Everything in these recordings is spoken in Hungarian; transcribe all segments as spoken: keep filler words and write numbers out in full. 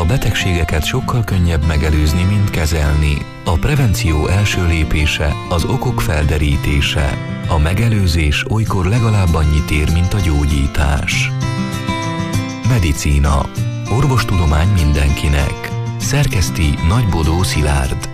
betegségeket sokkal könnyebb megelőzni, mint kezelni. A prevenció első lépése az okok felderítése. A megelőzés olykor legalább annyit ér, mint a gyógyítás. Medicína. Orvostudomány mindenkinek. Szerkeszti Nagybodó Szilárd.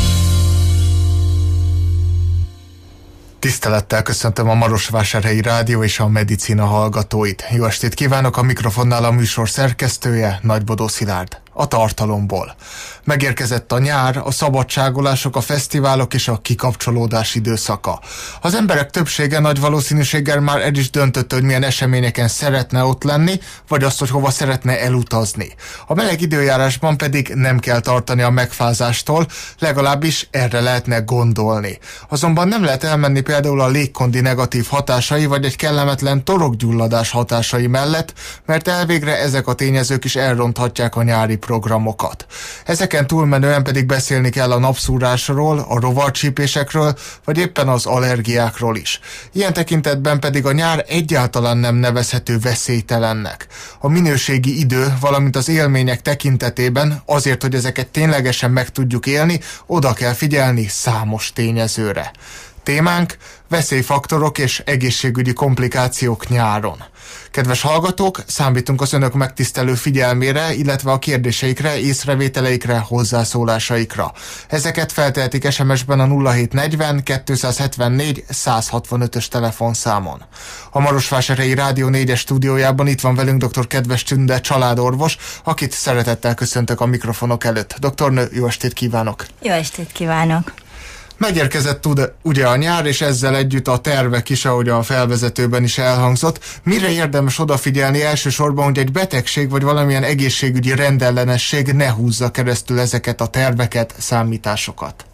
Tisztelettel köszöntöm a Marosvásárhelyi Rádió és a Medicína hallgatóit. Jó estét kívánok, a mikrofonnál a műsor szerkesztője, Nagybodó Szilárd. A tartalomból. Megérkezett a nyár, a szabadságolások, a fesztiválok és a kikapcsolódás időszaka. Az emberek többsége nagy valószínűséggel már el is döntötte, hogy milyen eseményeken szeretne ott lenni, vagy azt, hogy hova szeretne elutazni. A meleg időjárásban pedig nem kell tartani a megfázástól, legalábbis erre lehetne gondolni. Azonban nem lehet elmenni például a légkondi negatív hatásai, vagy egy kellemetlen torokgyulladás hatásai mellett, mert elvégre ezek a tényezők is elronthatják a nyári programokat. Ezeken túlmenően pedig beszélni kell a napszúrásról, a rovarcsípésekről, vagy éppen az allergiákról is. Ilyen tekintetben pedig a nyár egyáltalán nem nevezhető veszélytelennek. A minőségi idő, valamint az élmények tekintetében azért, hogy ezeket ténylegesen meg tudjuk élni, oda kell figyelni számos tényezőre. Témánk: veszélyfaktorok és egészségügyi komplikációk nyáron. Kedves hallgatók, számítunk az önök megtisztelő figyelmére, illetve a kérdéseikre, észrevételeikre, hozzászólásaikra. Ezeket feltehetik es em es-ben a nulla hét negyven kétszázhetvennégy százhatvanötös telefonszámon. A Marosvásárhelyi Rádió négyes stúdiójában itt van velünk dr. Kedves Tünde családorvos, akit szeretettel köszöntök a mikrofonok előtt. Doktornő, jó estét kívánok! Jó estét kívánok! Megérkezett tud, ugye a nyár, és ezzel együtt a tervek is, ahogy a felvezetőben is elhangzott. Mire érdemes odafigyelni elsősorban, hogy egy betegség vagy valamilyen egészségügyi rendellenesség ne húzza keresztül ezeket a terveket, számításokat?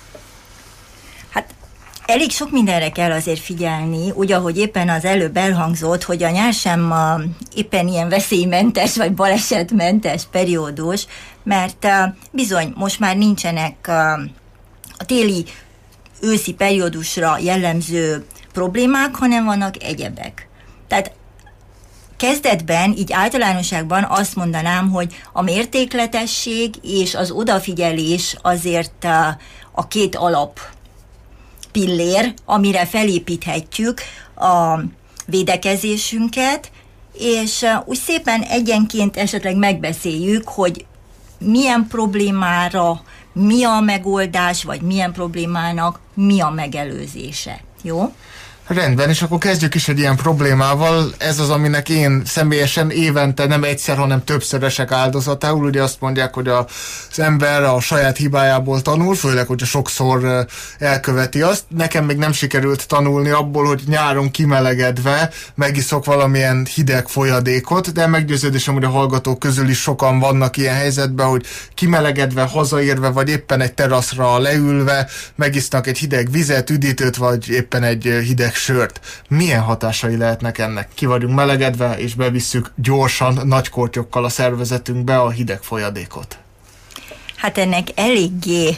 Hát elég sok mindenre kell azért figyelni, úgy, ahogy éppen az előbb elhangzott, hogy a nyár sem a, éppen ilyen veszélymentes vagy balesetmentes periódus, mert uh, bizony most már nincsenek uh, a téli őszi periódusra jellemző problémák, hanem vannak egyebek. Tehát kezdetben, így általánosságban azt mondanám, hogy a mértékletesség és az odafigyelés azért a, a két alap pillér, amire felépíthetjük a védekezésünket, és úgy szépen egyenként esetleg megbeszéljük, hogy milyen problémára mi a megoldás, vagy milyen problémának mi a megelőzése. Jó? Rendben, és akkor kezdjük is egy ilyen problémával. Ez az, aminek én személyesen évente nem egyszer, hanem többször esek áldozatául. Ugye azt mondják, hogy az ember a saját hibájából tanul, főleg, hogyha sokszor elköveti azt. Nekem még nem sikerült tanulni abból, hogy nyáron kimelegedve megiszok valamilyen hideg folyadékot, de meggyőződésem, hogy a hallgatók közül is sokan vannak ilyen helyzetben, hogy kimelegedve, hazaérve, vagy éppen egy teraszra leülve megisznak egy hideg vizet, üdítőt, vagy éppen egy hideg sört. Milyen hatásai lehetnek ennek? Ki vagyunk melegedve, és bevisszük gyorsan, nagy kortyokkal a szervezetünkbe a hideg folyadékot. Hát ennek eléggé uh,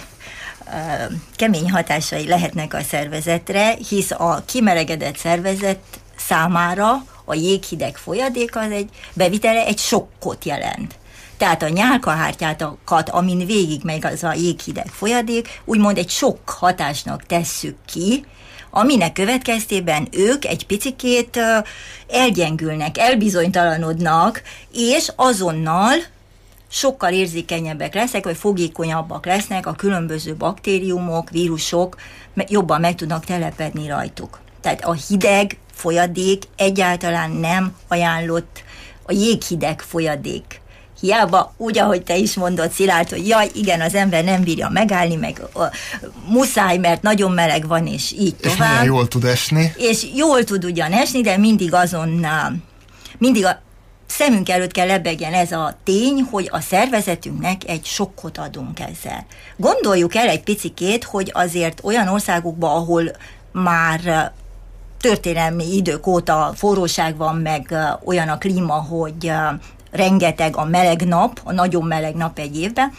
kemény hatásai lehetnek a szervezetre, hisz a kimelegedett szervezet számára a jéghideg folyadék az egy bevitele egy sokkot jelent. Tehát a nyálkahártyákat, amin végigmegy az a jéghideg folyadék, úgymond egy sok hatásnak tesszük ki, aminek következtében ők egy picikét uh, elgyengülnek, elbizonytalanodnak, és azonnal sokkal érzékenyebbek lesznek, vagy fogékonyabbak lesznek a különböző baktériumok, vírusok, jobban meg tudnak telepedni rajtuk. Tehát a hideg folyadék egyáltalán nem ajánlott, a jéghideg folyadék. Hiába, úgy, ahogy te is mondod, Szilárd, hogy jaj, igen, az ember nem bírja megállni, meg uh, muszáj, mert nagyon meleg van, és így tovább. És milyen jól tud esni. És jól tud ugyan esni, de mindig azon, mindig a szemünk előtt kell lebegjen ez a tény, hogy a szervezetünknek egy sokkot adunk ezzel. Gondoljuk el egy picikét, hogy azért olyan országokban, ahol már történelmi idők óta forróság van, meg olyan a klíma, hogy rengeteg a meleg nap, a nagyon meleg nap egy évben,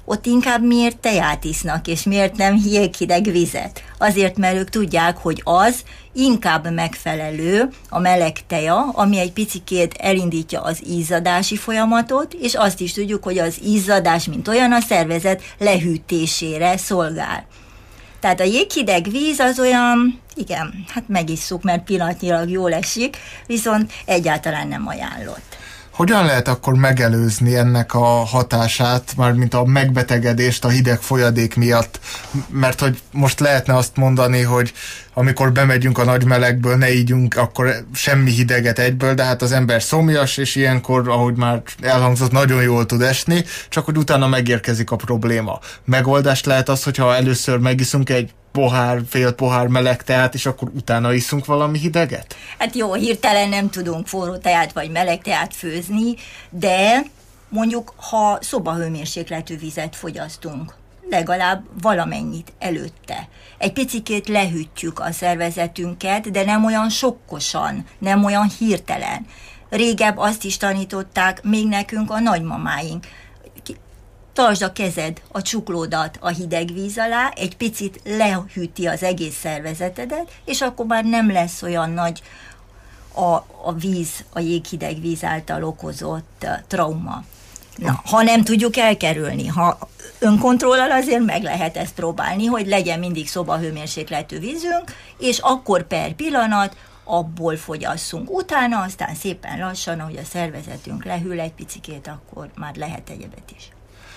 ott inkább miért teját isznak, és miért nem jéghideg vizet? Azért, mert ők tudják, hogy az inkább megfelelő a meleg teja, ami egy picikét elindítja az izzadási folyamatot, és azt is tudjuk, hogy az izzadás, mint olyan, a szervezet lehűtésére szolgál. Tehát a jéghideg víz az olyan, igen, hát megisszuk, mert pillanatnyilag jól esik, viszont egyáltalán nem ajánlott. Hogyan lehet akkor megelőzni ennek a hatását, mármint a megbetegedést a hideg folyadék miatt? Mert hogy most lehetne azt mondani, hogy amikor bemegyünk a nagy melegből, ne ígyunk akkor semmi hideget egyből, de hát az ember szomjas, és ilyenkor, ahogy már elhangzott, nagyon jól tud esni, csak hogy utána megérkezik a probléma. Megoldást lehet az, hogyha először megiszunk egy pohár, fél pohár meleg teát, és akkor utána iszunk valami hideget? Hát jó, hirtelen nem tudunk forró teát vagy meleg teát főzni, de mondjuk, ha szobahőmérsékletű vizet fogyasztunk, legalább valamennyit előtte. Egy picikét lehűtjük a szervezetünket, de nem olyan sokkosan, nem olyan hirtelen. Régebb azt is tanították még nekünk a nagymamáink. Tartsd a kezed, a csuklódat a hideg víz alá, egy picit lehűti az egész szervezetedet, és akkor már nem lesz olyan nagy a, a víz, a jéghideg víz által okozott uh, trauma. Na, ha nem tudjuk elkerülni, ha önkontrollal azért meg lehet ezt próbálni, hogy legyen mindig szobahőmérsékletű vízünk, és akkor per pillanat abból fogyasszunk. Utána aztán szépen lassan, ahogy a szervezetünk lehűl egy picikét, akkor már lehet egyebet is.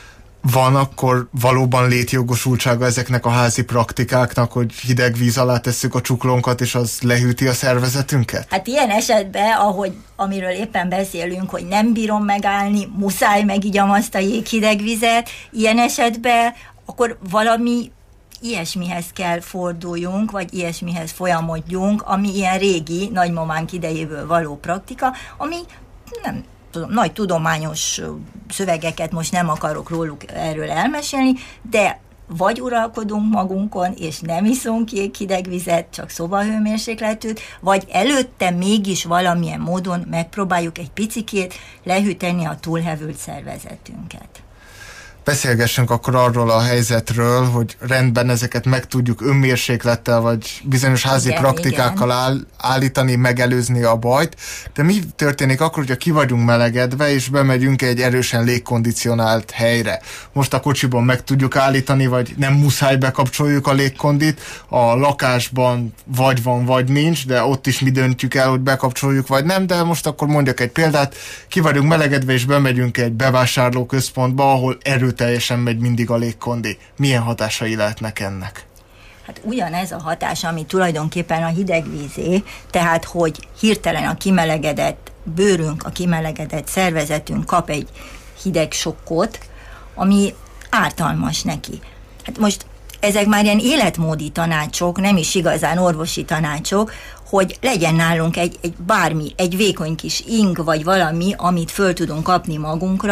Van akkor valóban létjogosultsága ezeknek a házi praktikáknak, hogy hideg víz alá tesszük a csuklónkat, és az lehűti a szervezetünket? Hát ilyen esetben, ahogy amiről éppen beszélünk, hogy nem bírom megállni, muszáj megígyam azt a jéghideg vizet, ilyen esetben akkor valami ilyesmihez kell forduljunk, vagy ilyesmihez folyamodjunk, ami ilyen régi, nagymamánk idejéből való praktika, ami nem tudom, nagy tudományos szövegeket most nem akarok róluk erről elmesélni, de vagy uralkodunk magunkon, és nem iszunk jéghideg vizet, csak szobahőmérsékletűt, vagy előtte mégis valamilyen módon megpróbáljuk egy picikét lehűteni a túlhevült szervezetünket. Beszélgessünk akkor arról a helyzetről, hogy rendben ezeket meg tudjuk önmérséklettel, vagy bizonyos házi igen, praktikákkal áll, állítani, megelőzni a bajt, de mi történik akkor, hogyha ki vagyunk melegedve, és bemegyünk egy erősen légkondicionált helyre? Most a kocsiban meg tudjuk állítani, vagy nem muszáj bekapcsoljuk a légkondit, a lakásban vagy van, vagy nincs, de ott is mi döntjük el, hogy bekapcsoljuk, vagy nem, de most akkor mondjak egy példát, ki vagyunk melegedve, és bemegyünk egy bevásárlóközpontba, ahol erőt teljesen megy mindig a légkondi. Milyen hatásai lehetnek ennek? Hát ugyanez a hatás, ami tulajdonképpen a hideg vízé, tehát hogy hirtelen a kimelegedett bőrünk, a kimelegedett szervezetünk kap egy hideg sokkot, ami ártalmas neki. Hát most ezek már ilyen életmódi tanácsok, nem is igazán orvosi tanácsok, hogy legyen nálunk egy, egy bármi, egy vékony kis ing, vagy valami, amit föl tudunk kapni magunkra,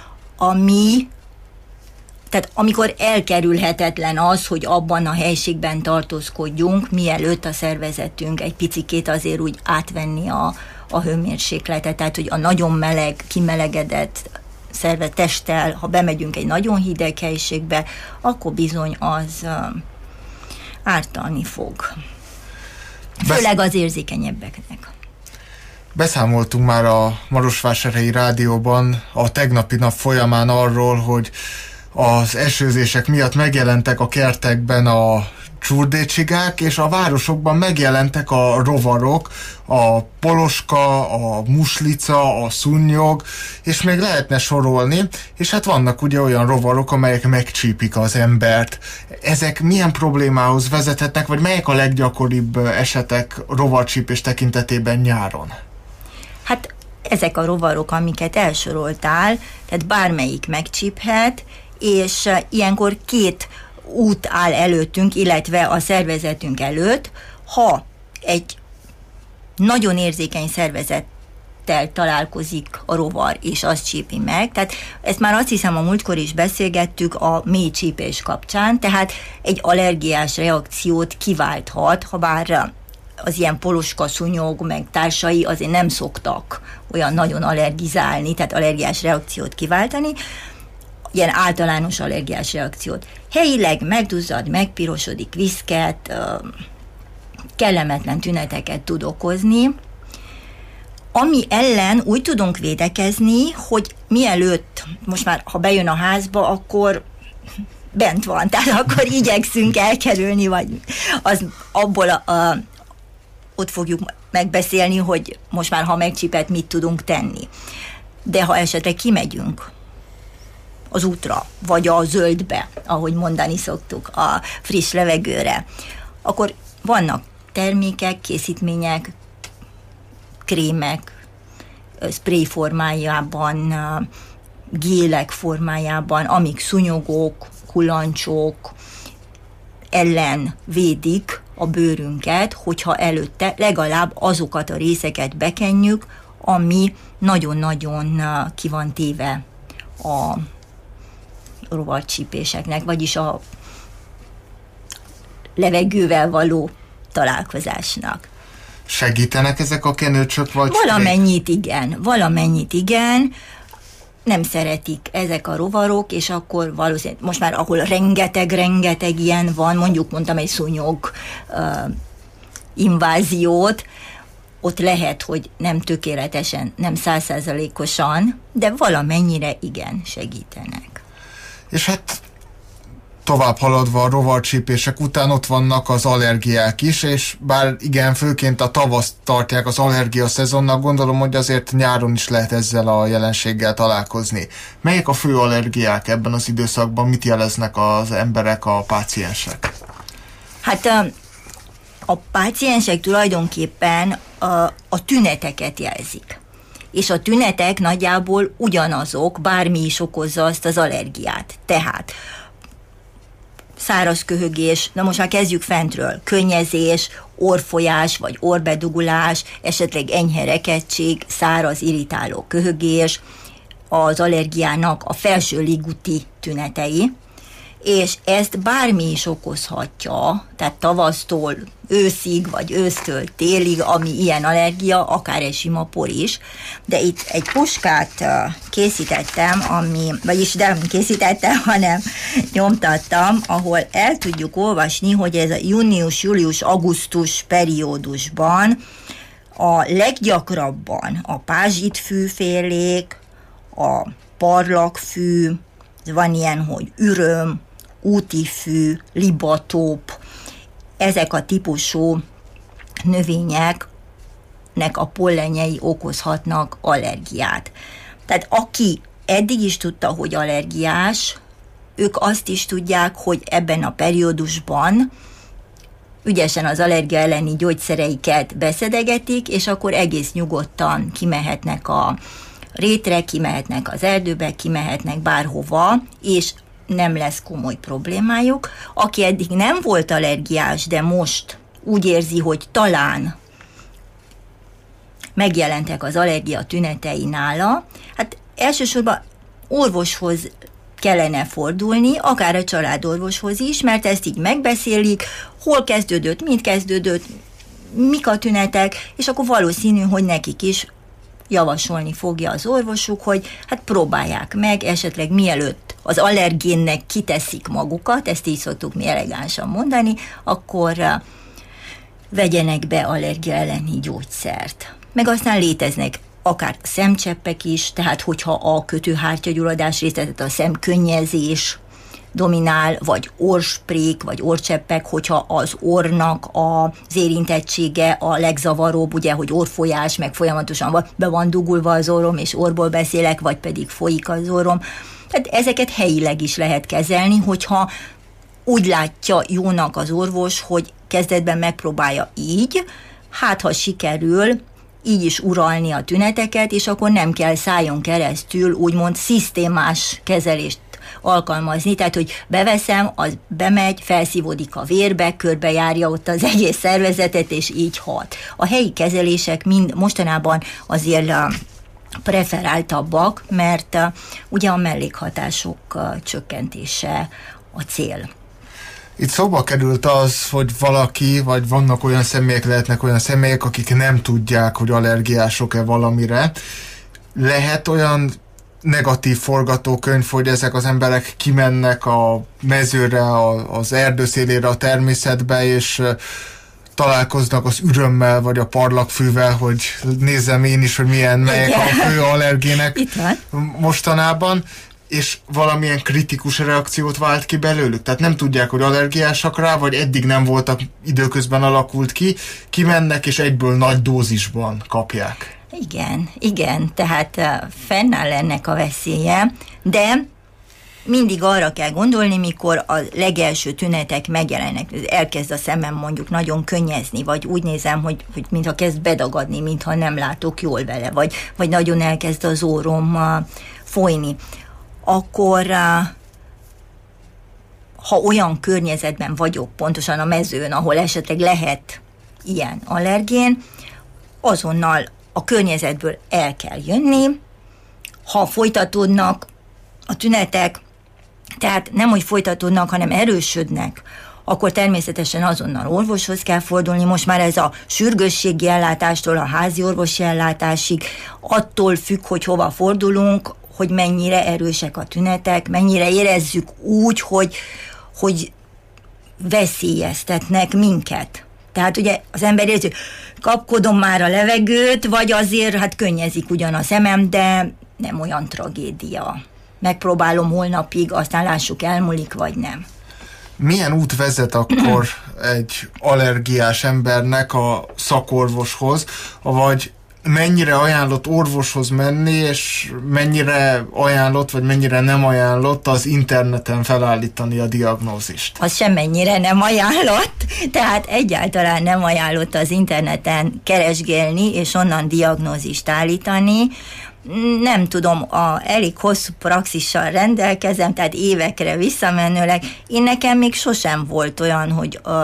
ami tehát amikor elkerülhetetlen az, hogy abban a helységben tartózkodjunk, mielőtt a szervezetünk egy picikét azért úgy átvenni a, a hőmérsékletet, tehát hogy a nagyon meleg, kimelegedett szerve testtel, ha bemegyünk egy nagyon hideg helyiségbe, akkor bizony az uh, ártalni fog. Főleg az érzékenyebbeknek. Beszámoltunk már a Marosvásárhelyi Rádióban a tegnapi nap folyamán arról, hogy az esőzések miatt megjelentek a kertekben a csurdécsigák, és a városokban megjelentek a rovarok, a poloska, a muslica, a szúnyog, és még lehetne sorolni, és hát vannak ugye olyan rovarok, amelyek megcsípik az embert. Ezek milyen problémához vezethetnek, vagy melyek a leggyakoribb esetek rovarcsípés tekintetében nyáron? Hát ezek a rovarok, amiket elsoroltál, tehát bármelyik megcsíphet, és ilyenkor két út áll előttünk, illetve a szervezetünk előtt, ha egy nagyon érzékeny szervezettel találkozik a rovar, és azt csípi meg. Tehát ezt már azt hiszem a múltkor is beszélgettük a mély csípés kapcsán, tehát egy allergiás reakciót kiválthat, ha bár az ilyen poloska, szúnyog, meg társai azért nem szoktak olyan nagyon allergizálni, tehát allergiás reakciót kiváltani. ilyen általános allergiás reakciót. Helyileg megduzzad, megpirosodik, viszket, kellemetlen tüneteket tud okozni, ami ellen úgy tudunk védekezni, hogy mielőtt, most már ha bejön a házba, akkor bent van, tehát akkor igyekszünk elkerülni, vagy az abból a, a, ott fogjuk megbeszélni, hogy most már ha megcsipett, mit tudunk tenni. De ha esetleg kimegyünk az útra, vagy a zöldbe, ahogy mondani szoktuk, a friss levegőre, akkor vannak termékek, készítmények, krémek, spray formájában, gélek formájában, amik szúnyogok, kullancsok ellen védik a bőrünket, hogyha előtte legalább azokat a részeket bekenjük, ami nagyon-nagyon ki van téve a rovarcsípéseknek, vagyis a levegővel való találkozásnak. Segítenek ezek a kenőcsök? Vagy valamennyit igen, valamennyit igen, nem szeretik ezek a rovarok, és akkor valószínűleg most már ahol rengeteg-rengeteg ilyen van, mondjuk mondtam egy szúnyog uh, inváziót, ott lehet, hogy nem tökéletesen, nem százszázalékosan, de valamennyire igen segítenek. És hát tovább haladva a rovarcsípések után ott vannak az allergiák is, és bár igen, főként a tavaszt tartják az allergia szezonnak, gondolom, hogy azért nyáron is lehet ezzel a jelenséggel találkozni. Melyek a fő allergiák ebben az időszakban, mit jeleznek az emberek, a páciensek? Hát a, a páciensek tulajdonképpen a, a tüneteket jelzik. És a tünetek nagyjából ugyanazok, bármi is okozza azt az allergiát. Tehát száraz köhögés, na most már kezdjük fentről, könnyezés, orrfolyás vagy orrbedugulás, esetleg enyhe rekedtség, száraz irritáló köhögés, az allergiának a felső légúti tünetei, és ezt bármi is okozhatja, tehát tavasztól őszig, vagy ősztől télig, ami ilyen allergia, akár egy sima por is. De itt egy puskát készítettem, ami, vagyis nem készítettem, hanem nyomtattam, ahol el tudjuk olvasni, hogy ez a június-július-augusztus periódusban a leggyakrabban a pázsitfűfélék, a parlagfű, van ilyen, hogy üröm, útifű, libatóp, ezek a típusú növényeknek a pollenjei okozhatnak allergiát. Tehát aki eddig is tudta, hogy allergiás, ők azt is tudják, hogy ebben a periódusban ügyesen az allergia elleni gyógyszereiket beszedegetik, és akkor egész nyugodtan kimehetnek a rétre, kimehetnek az erdőbe, kimehetnek bárhova, és nem lesz komoly problémájuk. Aki eddig nem volt allergiás, de most úgy érzi, hogy talán megjelentek az allergia tünetei nála, hát elsősorban orvoshoz kellene fordulni, akár a családorvoshoz is, mert ezt így megbeszélik, hol kezdődött, mint kezdődött, mik a tünetek, és akkor valószínű, hogy nekik is javasolni fogja az orvosuk, hogy hát próbálják meg, esetleg mielőtt az allergénnek kiteszik magukat, ezt így szoktuk mi elegánsan mondani, akkor uh, vegyenek be allergia elleni gyógyszert. Meg aztán léteznek akár szemcseppek is, tehát hogyha a kötőhártyagyulladás részt, tehát a szemkönnyezés dominál, vagy orrsprék, vagy orrcseppek, hogyha az orrnak az érintettsége a legzavaróbb, ugye, hogy orrfolyás, meg folyamatosan be van dugulva az orrom, és orrból beszélek, vagy pedig folyik az orrom. Tehát ezeket helyileg is lehet kezelni, hogyha úgy látja jónak az orvos, hogy kezdetben megpróbálja így, hát ha sikerül így is uralni a tüneteket, és akkor nem kell szájon keresztül úgymond szisztémás kezelést alkalmazni, tehát hogy beveszem, az bemegy, felszívódik a vérbe, körbejárja ott az egész szervezetet, és így hat. A helyi kezelések mind mostanában azért preferáltabbak, mert ugye a mellékhatások csökkentése a cél. Itt szóba került az, hogy valaki, vagy vannak olyan személyek, lehetnek olyan személyek, akik nem tudják, hogy allergiások-e valamire. Lehet olyan negatív forgatókönyv, hogy ezek az emberek kimennek a mezőre, az erdőszélére, a természetbe, és találkoznak az ürömmel, vagy a parlagfűvel, hogy nézzem én is, hogy milyen, melyek a fő allergének mostanában, és valamilyen kritikus reakciót vált ki belőlük. Tehát nem tudják, hogy allergiásak rá, vagy eddig nem voltak, időközben alakult ki, kimennek, és egyből nagy dózisban kapják. Igen, igen, tehát fennáll ennek a veszélye, de mindig arra kell gondolni, mikor a legelső tünetek megjelennek, elkezd a szemem mondjuk nagyon könnyezni, vagy úgy nézem, hogy, hogy mintha kezd bedagadni, mintha nem látok jól vele, vagy, vagy nagyon elkezd az órom uh, folyni. Akkor uh, ha olyan környezetben vagyok, pontosan a mezőn, ahol esetleg lehet ilyen allergén, azonnal a környezetből el kell jönni. Ha folytatódnak a tünetek, tehát nem, hogy folytatódnak, hanem erősödnek, akkor természetesen azonnal orvoshoz kell fordulni. Most már ez a sürgősségi ellátástól a házi orvosi ellátásig attól függ, hogy hova fordulunk, hogy mennyire erősek a tünetek, mennyire érezzük úgy, hogy, hogy veszélyeztetnek minket. Tehát ugye az ember érzi, hogy kapkodom már a levegőt, vagy azért hát könnyezik ugyan a szemem, de nem olyan tragédia. Megpróbálom holnapig, aztán lássuk, elmúlik, vagy nem. Milyen út vezet akkor egy allergiás embernek a szakorvoshoz, vagy mennyire ajánlott orvoshoz menni, és mennyire ajánlott, vagy mennyire nem ajánlott az interneten felállítani a diagnózist? Az semmennyire nem ajánlott, tehát egyáltalán nem ajánlott az interneten keresgélni, és onnan diagnózist állítani. Nem tudom, a elég hosszú praxissal rendelkezem, tehát évekre visszamenőleg. Én nekem még sosem volt olyan, hogy a,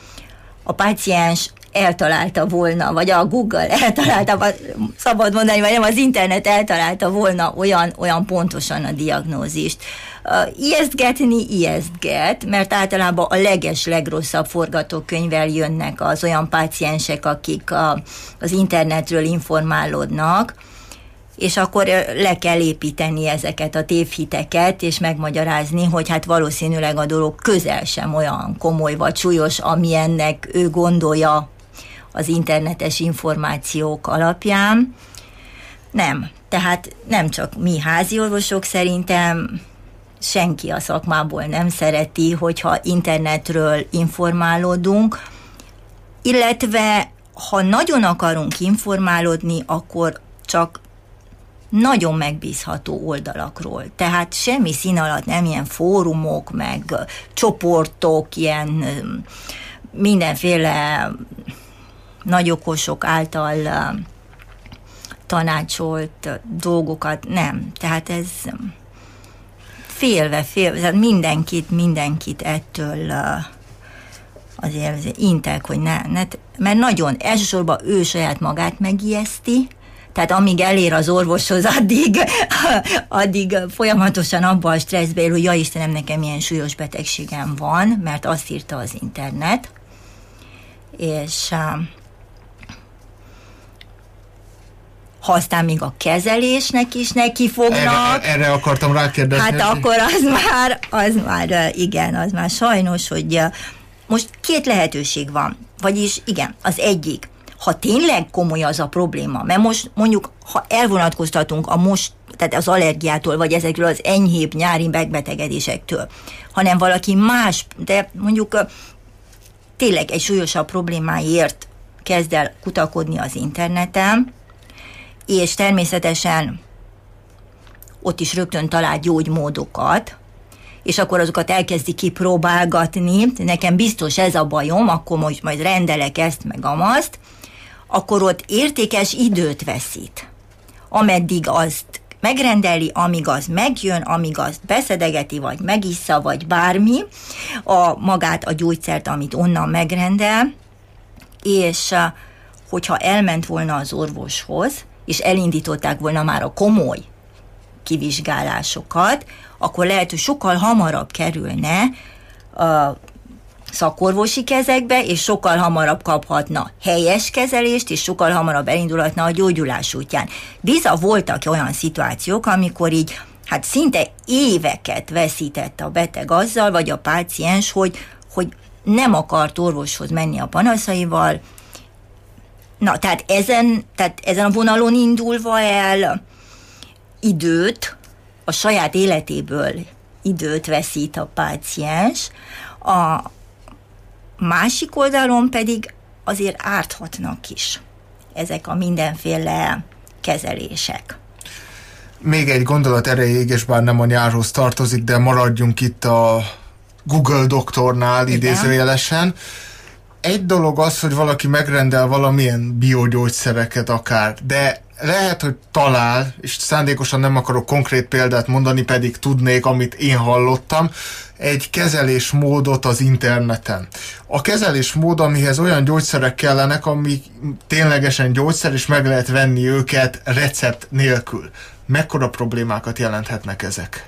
a páciens eltalálta volna, vagy a Google eltalálta, szabad mondani, vagy nem, az internet eltalálta volna olyan, olyan pontosan a diagnózist. Uh, ijesztgetni ijesztget, mert általában a leges, legrosszabb forgatókönyvvel jönnek az olyan páciensek, akik a, az internetről informálódnak, és akkor le kell építeni ezeket a tévhiteket, és megmagyarázni, hogy hát valószínűleg a dolog közel sem olyan komoly vagy súlyos, amilyennek ő gondolja az internetes információk alapján. Nem. Tehát nem csak mi háziorvosok, szerintem senki a szakmából nem szereti, hogyha internetről informálódunk, illetve ha nagyon akarunk informálódni, akkor csak nagyon megbízható oldalakról. Tehát semmi szín alatt nem ilyen fórumok, meg csoportok, ilyen mindenféle nagyokosok által tanácsolt dolgokat, nem. Tehát ez félve, félve, mindenkit, mindenkit ettől azért intek, hogy ne, ne, mert nagyon, elsősorban ő saját magát megijeszti, tehát amíg elér az orvoshoz, addig, addig folyamatosan abba a stresszbe él, hogy ja Istenem, nekem ilyen súlyos betegségem van, mert azt írta az internet, és ha aztán még a kezelésnek is neki fognak. Erre, erre akartam rákérdezni. Hát akkor az már, az már, igen, az már sajnos, hogy most két lehetőség van. Vagyis igen, az egyik, ha tényleg komoly az a probléma, mert most mondjuk, ha elvonatkoztatunk a most, tehát az allergiától, vagy ezekről az enyhébb nyári megbetegedésektől, hanem valaki más, de mondjuk tényleg egy súlyosabb problémáért kezd el kutakodni az interneten, és természetesen ott is rögtön talál gyógymódokat, és akkor azokat elkezdi kipróbálgatni, nekem biztos ez a bajom, akkor most majd rendelek ezt meg amazt, akkor ott értékes időt veszít. Ameddig azt megrendeli, amíg az megjön, amíg azt beszedegeti, vagy megissza, vagy bármi, a magát, a gyógyszert, amit onnan megrendel, és hogyha elment volna az orvoshoz, és elindították volna már a komoly kivizsgálásokat, akkor lehet, hogy sokkal hamarabb kerülne a szakorvosi kezekbe, és sokkal hamarabb kaphatna helyes kezelést, és sokkal hamarabb elindulhatna a gyógyulás útján. Biza voltak olyan szituációk, amikor így hát szinte éveket veszített a beteg azzal, vagy a páciens, hogy, hogy nem akart orvoshoz menni a panaszaival. Na, tehát ezen, tehát ezen a vonalon indulva el időt, a saját életéből időt veszít a páciens, a másik oldalon pedig azért árthatnak is ezek a mindenféle kezelések. Még egy gondolat erejéig, és bár nem a nyárhoz tartozik, de maradjunk itt a Google doktornál, igen, idézőjelesen. Egy dolog az, hogy valaki megrendel valamilyen biogyógyszereket akár, de lehet, hogy talál, és szándékosan nem akarok konkrét példát mondani, pedig tudnék, amit én hallottam, egy kezelésmódot az interneten. A kezelésmód, amihez olyan gyógyszerek kellenek, ami ténylegesen gyógyszer, és meg lehet venni őket recept nélkül. Mekkora problémákat jelenthetnek ezek?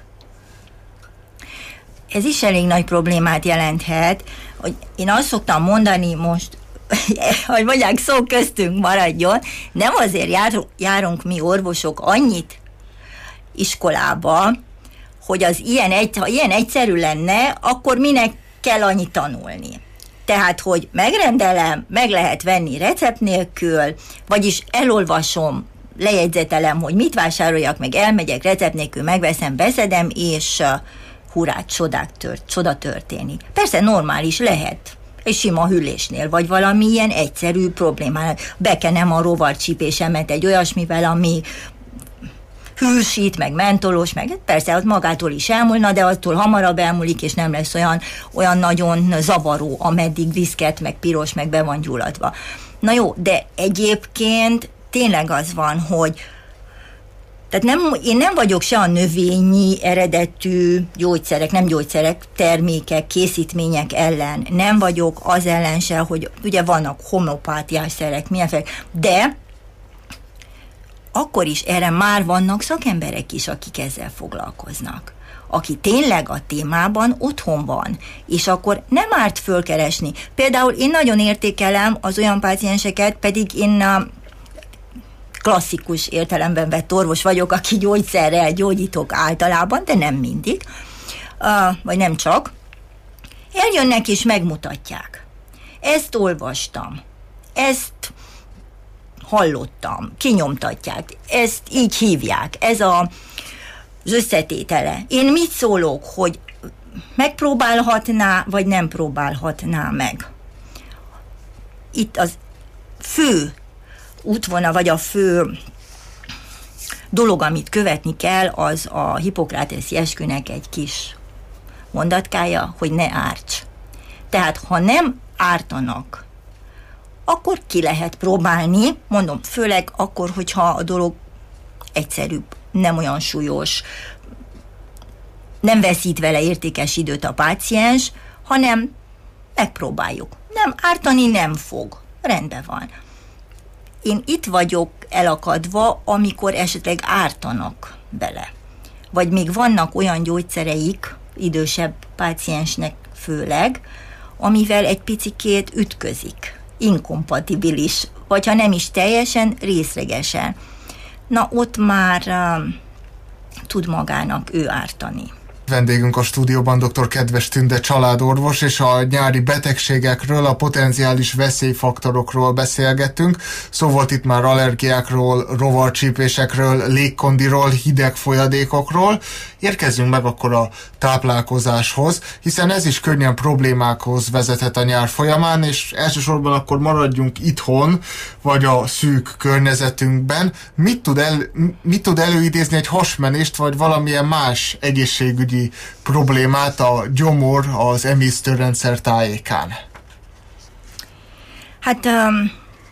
Ez is elég nagy problémát jelenthet, hogy én azt szoktam mondani most, hogy mondják, szó köztünk maradjon, nem azért jár, járunk mi orvosok annyit iskolába, hogy az ilyen, egy, ha ilyen egyszerű lenne, akkor minek kell annyit tanulni. Tehát, hogy megrendelem, meg lehet venni recept nélkül, vagyis elolvasom, lejegyzetelem, hogy mit vásároljak, meg elmegyek recept nélkül, megveszem, beszedem, és uh, hurrát, csodák tört, csoda történik. Persze normális lehet, egy sima hűlésnél, vagy valami ilyen egyszerű problémánál. Bekenem a rovarcsípésemet egy olyasmivel, ami hűsít, meg mentolos, meg persze az magától is elmúlna, de attól hamarabb elmúlik, és nem lesz olyan, olyan nagyon zavaró, ameddig viszket, meg piros, meg be van gyulladva. Na jó, de egyébként tényleg az van, hogy tehát nem, én nem vagyok se a növényi eredetű gyógyszerek, nem gyógyszerek, termékek, készítmények ellen, nem vagyok az ellen se, hogy ugye vannak homeopátiás szerek, milyenféle, de akkor is erre már vannak szakemberek is, akik ezzel foglalkoznak. Aki tényleg a témában otthon van, és akkor nem árt fölkeresni. Például én nagyon értékelem az olyan pácienseket, pedig én a klasszikus értelemben vett orvos vagyok, aki gyógyszerrel gyógyítok általában, de nem mindig, uh, vagy nem csak. Eljönnek és megmutatják. Ezt olvastam, ezt hallottam, kinyomtatják, ezt így hívják, ez a, az összetétele. Én mit szólok, hogy megpróbálhatná, vagy nem próbálhatná meg? Itt az fő útvonal, vagy a fő dolog, amit követni kell, az a Hippokrateszi eskünek egy kis mondatkája, hogy ne árts. Tehát, ha nem ártanak, akkor ki lehet próbálni, mondom, főleg akkor, hogyha a dolog egyszerűbb, nem olyan súlyos, nem veszít vele értékes időt a páciens, hanem megpróbáljuk. Nem, ártani nem fog. Rendben van. Én itt vagyok elakadva, amikor esetleg ártanak bele. Vagy még vannak olyan gyógyszereik, idősebb páciensnek főleg, amivel egy picikét ütközik. Inkompatibilis, vagy ha nem is teljesen, részlegesen. Na, ott már uh, tud magának ő ártani. Vendégünk a stúdióban dr. Kedves Tünde családorvos, és a nyári betegségekről, a potenciális veszélyfaktorokról beszélgettünk. Szó volt itt már allergiákról, rovarcsípésekről, légkondiról, hideg folyadékokról. Érkezzünk meg akkor a táplálkozáshoz, hiszen ez is könnyen problémákhoz vezethet a nyár folyamán, és elsősorban akkor maradjunk itthon, vagy a szűk környezetünkben. Mit tud, el, mit tud előidézni egy hasmenést, vagy valamilyen más egészségügyi problémát a gyomor, az emésztőrendszer tájékán? Hát um,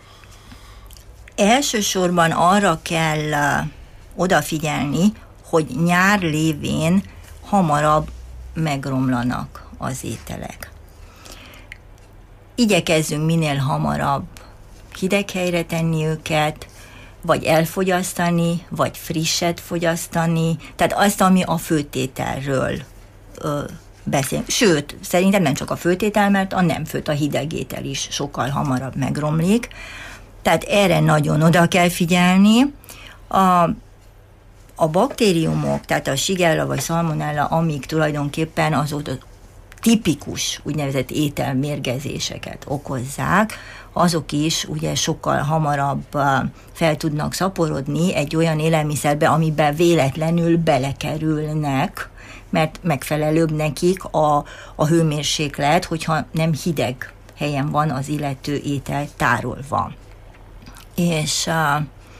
elsősorban arra kell uh, odafigyelni, hogy nyár lévén hamarabb megromlanak az ételek. Igyekezzünk minél hamarabb hideg helyre tenni őket, vagy elfogyasztani, vagy frisset fogyasztani, tehát azt, ami a főtételről ö, beszélni. Sőt, szerintem nem csak a főtétel, mert a nem főt, a hideg étel is sokkal hamarabb megromlik. Tehát erre nagyon oda kell figyelni. A, a baktériumok, tehát a Shigella vagy Salmonella, amik tulajdonképpen azok tipikus úgynevezett ételmérgezéseket okozzák, azok is ugye sokkal hamarabb fel tudnak szaporodni egy olyan élelmiszerbe, amiben véletlenül belekerülnek, mert megfelelőbb nekik a, a hőmérséklet, hogyha nem hideg helyen van az illető étel tárolva. És uh,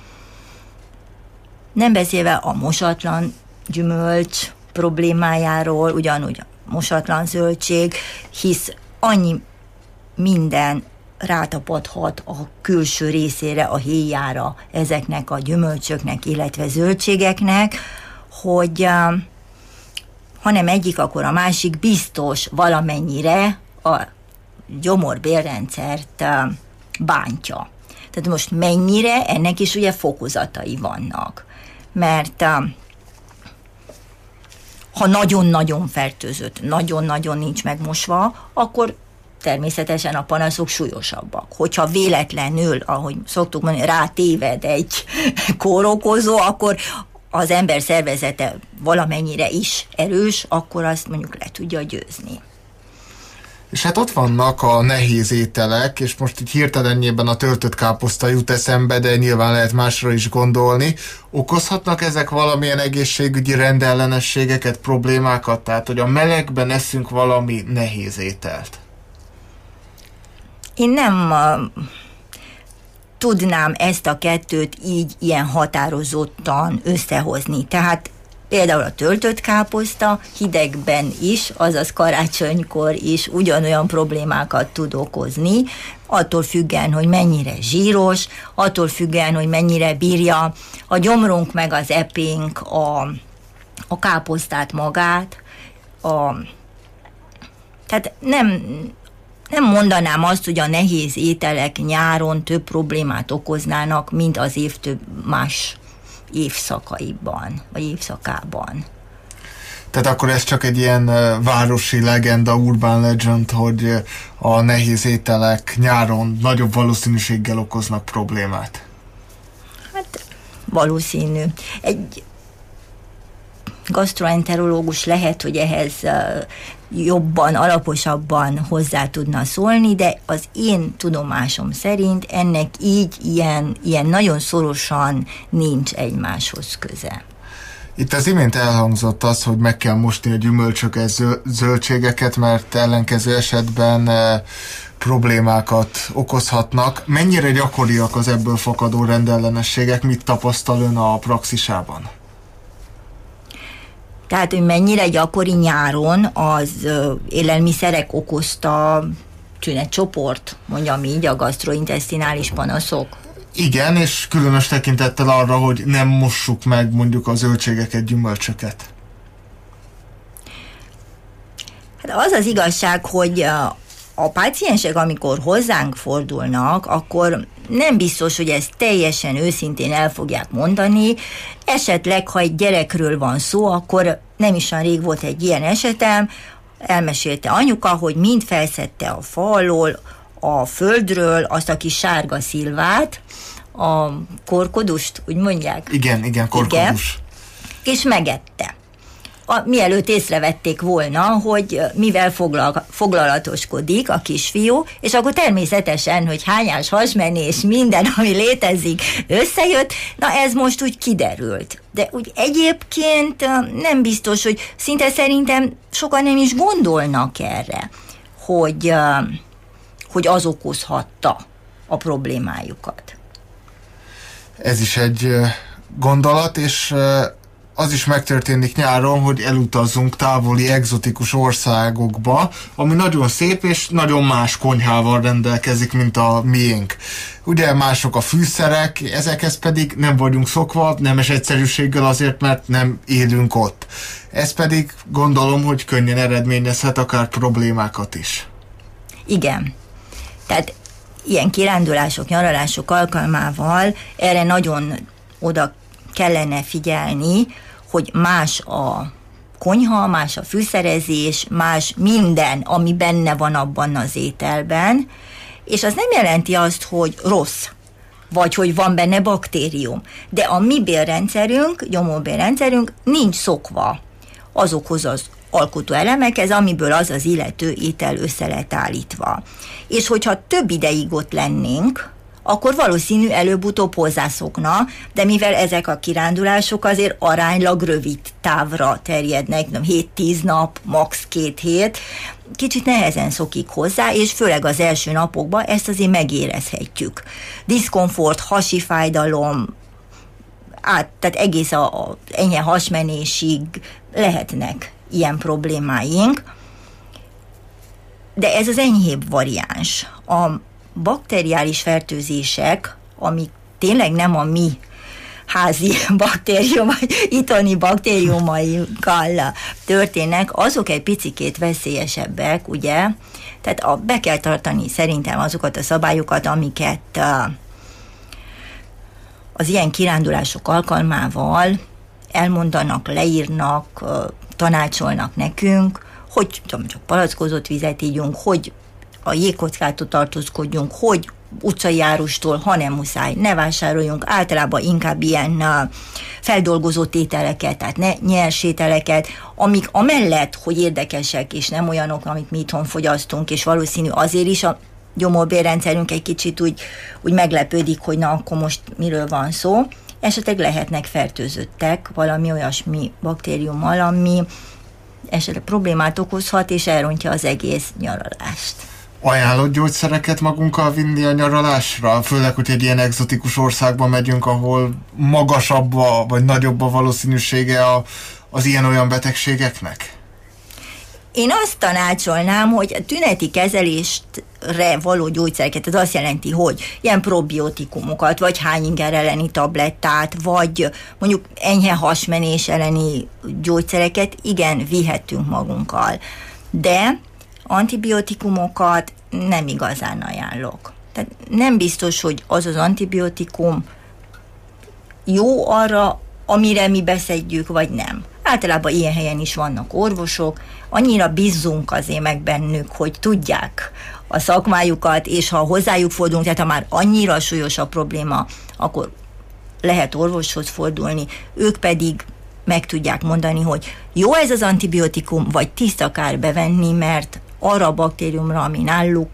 nem beszélve a mosatlan gyümölcs problémájáról, ugyanúgy a mosatlan zöldség, hisz annyi minden rátapadhat a külső részére, a héjára ezeknek a gyümölcsöknek, illetve zöldségeknek, hogy uh, hanem egyik, akkor a másik biztos valamennyire a gyomor-bélrendszert uh, bántja. Tehát most mennyire, ennek is ugye fokozatai vannak. Mert uh, ha nagyon-nagyon fertőzött, nagyon-nagyon nincs megmosva, akkor természetesen a panaszok súlyosabbak. Hogyha véletlenül, ahogy szoktuk mondani, rátéved egy kórokozó, akkor az ember szervezete valamennyire is erős, akkor azt mondjuk le tudja győzni. És hát ott vannak a nehéz ételek, és most így hirtelenjében a töltött káposzta jut eszembe, de nyilván lehet másra is gondolni. Okozhatnak ezek valamilyen egészségügyi rendellenességeket, problémákat? Tehát, hogy a melegben eszünk valami nehéz ételt? Én nem uh, tudnám ezt a kettőt így ilyen határozottan összehozni. Tehát például a töltött káposzta hidegben is, azaz karácsonykor is ugyanolyan problémákat tud okozni, attól függően, hogy mennyire zsíros, attól függően, hogy mennyire bírja a gyomrunk meg az epénk a, a káposztát magát. A, tehát nem... Nem mondanám azt, hogy a nehéz ételek nyáron több problémát okoznának, mint az év több más évszakaiban, vagy évszakában. Tehát akkor ez csak egy ilyen városi legenda, urban legend, hogy a nehéz ételek nyáron nagyobb valószínűséggel okoznak problémát. Hát valószínű. Egy gastroenterológus lehet, hogy ehhez jobban, alaposabban hozzá tudna szólni, de az én tudomásom szerint ennek így ilyen, ilyen nagyon szorosan nincs egymáshoz köze. Itt az imént elhangzott az, hogy meg kell mosni a gyümölcsöket, zöldségeket, mert ellenkező esetben e, problémákat okozhatnak. Mennyire gyakoriak az ebből fakadó rendellenességek? Mit tapasztal ön a praxisában? Tehát, hogy mennyire gyakori nyáron az ö, élelmiszerek okozta tünetcsoport, mondjam így, a gasztrointesztinális panaszok? Igen, és különös tekintettel arra, hogy nem mossuk meg mondjuk a zöldségeket, gyümölcsöket. Hát az az igazság, hogy a, a páciensek, amikor hozzánk fordulnak, akkor nem biztos, hogy ezt teljesen őszintén el fogják mondani. Esetleg, ha egy gyerekről van szó, akkor nem is olyan rég volt egy ilyen esetem, elmesélte anyuka, hogy mind felszedte a fa alól, a földről azt a kis sárga szilvát, a korkodust, úgy mondják? Igen, igen, korkodus. Igen, és megette. A, mielőtt észrevették volna, hogy mivel foglal, foglalatoskodik a kisfiú, és akkor természetesen, hogy hányás hasmenés, minden, ami létezik, összejött, na ez most úgy kiderült. De úgy egyébként nem biztos, hogy szinte szerintem sokan nem is gondolnak erre, hogy, hogy az okozhatta a problémájukat. Ez is egy gondolat, és az is megtörténik nyáron, hogy elutazzunk távoli, egzotikus országokba, ami nagyon szép és nagyon más konyhával rendelkezik, mint a miénk. Ugye mások a fűszerek, ezekhez pedig nem vagyunk szokva, nemes egyszerűséggel azért, mert nem élünk ott. Ez pedig gondolom, hogy könnyen eredményezhet akár problémákat is. Igen. Tehát ilyen kirándulások, nyaralások alkalmával erre nagyon oda kellene figyelni, hogy más a konyha, más a fűszerezés, más minden, ami benne van abban az ételben, és az nem jelenti azt, hogy rossz, vagy hogy van benne baktérium. De a mi bélrendszerünk, gyomóbélrendszerünk nincs szokva azokhoz az alkotó elemekhez, amiből az az illető étel össze lett állítva. És hogyha több ideig ott lennénk, akkor valószínű előbb-utóbb hozzászokna, de mivel ezek a kirándulások azért aránylag rövid távra terjednek, hét-tíz nap, max. két hét, kicsit nehezen szokik hozzá, és főleg az első napokban ezt azért megérezhetjük. Diszkomfort, hasi fájdalom, át, tehát egész a, a enyhe hasmenésig lehetnek ilyen problémáink, de ez az enyhébb variáns. A bakteriális fertőzések, amik tényleg nem a mi házi baktérium, vagy itthoni baktériumaikkal történnek, azok egy picikét veszélyesebbek, ugye? Tehát a, be kell tartani szerintem azokat a szabályokat, amiket uh, az ilyen kirándulások alkalmával elmondanak, leírnak, uh, tanácsolnak nekünk, hogy tudom, csak palackozott vizet ígyunk, hogy a jégkockától tartózkodjunk, hogy utcai árustól, ha nem muszáj, ne vásároljunk, általában inkább ilyen uh, feldolgozott ételeket, tehát ne nyers ételeket, amik amellett, hogy érdekesek, és nem olyanok, amit mi itthon fogyasztunk, és valószínű azért is a gyomóbélrendszerünk egy kicsit úgy, úgy meglepődik, hogy na, akkor most miről van szó, esetleg lehetnek fertőzöttek valami olyasmi baktériummal, ami esetleg problémát okozhat, és elrontja az egész nyaralást. Ajánlott gyógyszereket magunkkal vinni a nyaralásra? Főleg, hogy egy ilyen egzotikus országba megyünk, ahol magasabb a, vagy nagyobb a valószínűsége a, az ilyen-olyan betegségeknek? Én azt tanácsolnám, hogy a tüneti kezelésre való gyógyszereket, ez azt jelenti, hogy ilyen probiotikumokat, vagy hányinger elleni tablettát, vagy mondjuk enyhe hasmenés elleni gyógyszereket, igen, vihetünk magunkkal. De antibiotikumokat nem igazán ajánlok. Tehát nem biztos, hogy az az antibiotikum jó arra, amire mi beszedjük, vagy nem. Általában ilyen helyen is vannak orvosok, annyira bízzunk azért meg bennük, hogy tudják a szakmájukat, és ha hozzájuk fordulunk, tehát ha már annyira súlyos a probléma, akkor lehet orvoshoz fordulni, ők pedig meg tudják mondani, hogy jó ez az antibiotikum, vagy tiszta kár bevenni, mert arra a baktériumra, ami náluk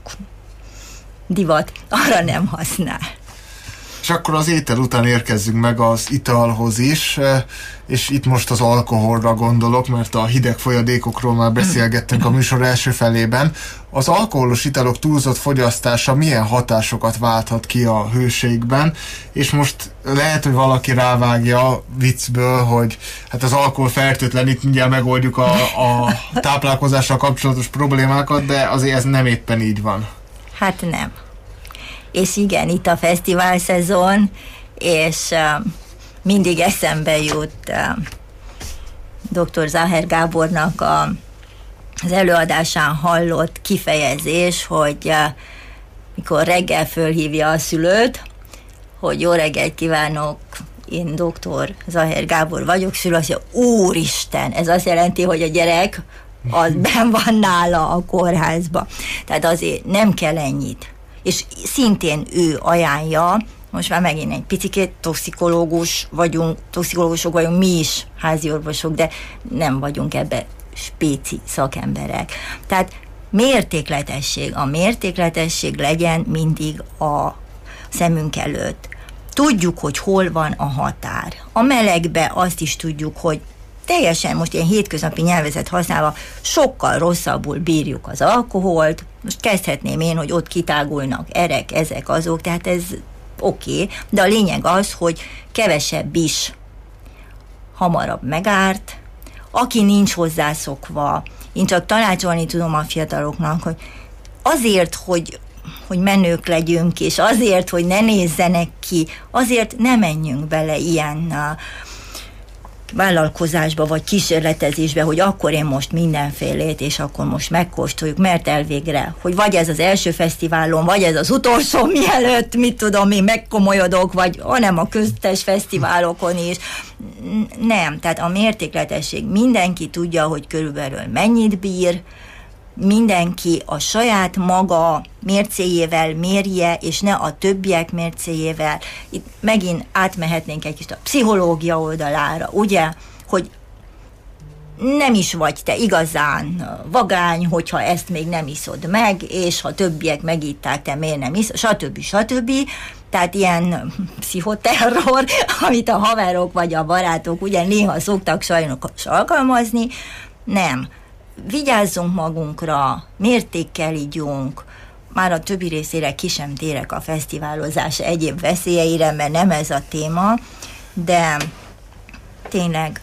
divat, arra nem használ. És akkor az étel után érkezzünk meg az italhoz is, és itt most az alkoholra gondolok, mert a hideg folyadékokról már beszélgettünk a műsor első felében. Az alkoholos italok túlzott fogyasztása milyen hatásokat válthat ki a hőségben, és most lehet, hogy valaki rávágja viccből, hogy hát az alkohol fertőtlenít, mindjárt megoldjuk a, a táplálkozással kapcsolatos problémákat, de azért ez nem éppen így van. Hát nem. És igen, itt a fesztivál szezon, és uh, mindig eszembe jut uh, doktor Záher Gábornak a, az előadásán hallott kifejezés, hogy uh, mikor reggel fölhívja a szülőt, hogy jó reggelt kívánok, én doktor Záher Gábor vagyok, szülő azt mondja, úristen, ez azt jelenti, hogy a gyerek az benn van nála a kórházba. Tehát azért nem kell ennyit. És szintén ő ajánlja, most már megint egy picikét toxikológus vagyunk, toxikológusok vagyunk mi is, házi orvosok, de nem vagyunk ebbe spéci szakemberek. Tehát mértékletesség, a mértékletesség legyen mindig a szemünk előtt. Tudjuk, hogy hol van a határ. A melegbe azt is tudjuk, hogy teljesen most ilyen hétköznapi nyelvezet használva sokkal rosszabbul bírjuk az alkoholt. Most kezdhetném én, hogy ott kitágulnak erek, ezek, azok, tehát ez oké, okay, de a lényeg az, hogy kevesebb is hamarabb megárt. Aki nincs hozzászokva, én csak tanácsolni tudom a fiataloknak, hogy azért, hogy, hogy menők legyünk, és azért, hogy ne nézzenek ki, azért ne menjünk bele ilyen vállalkozásba, vagy kísérletezésbe, hogy akkor én most mindenfélét, és akkor most megkóstoljuk, mert elvégre, hogy vagy ez az első fesztiválon, vagy ez az utolsó, mielőtt, mit tudom én, megkomolyodok, vagy hanem a köztes fesztiválokon is. Nem, tehát a mértékletesség, mindenki tudja, hogy körülbelül mennyit bír, mindenki a saját maga mércéjével mérje, és ne a többiek mércéjével. Itt megint átmehetnénk egy kicsit a pszichológia oldalára, ugye, hogy nem is vagy te igazán vagány, hogyha ezt még nem iszod meg, és ha többiek megitták, te miért nem iszod, stb. stb. Tehát ilyen pszichoterror, amit a haverok vagy a barátok ugye néha szoktak sajnos alkalmazni, nem. Vigyázzunk magunkra, mértékkel ígyunk, már a többi részére ki sem térek a fesztiválozás egyéb veszélyeire, mert nem ez a téma, de tényleg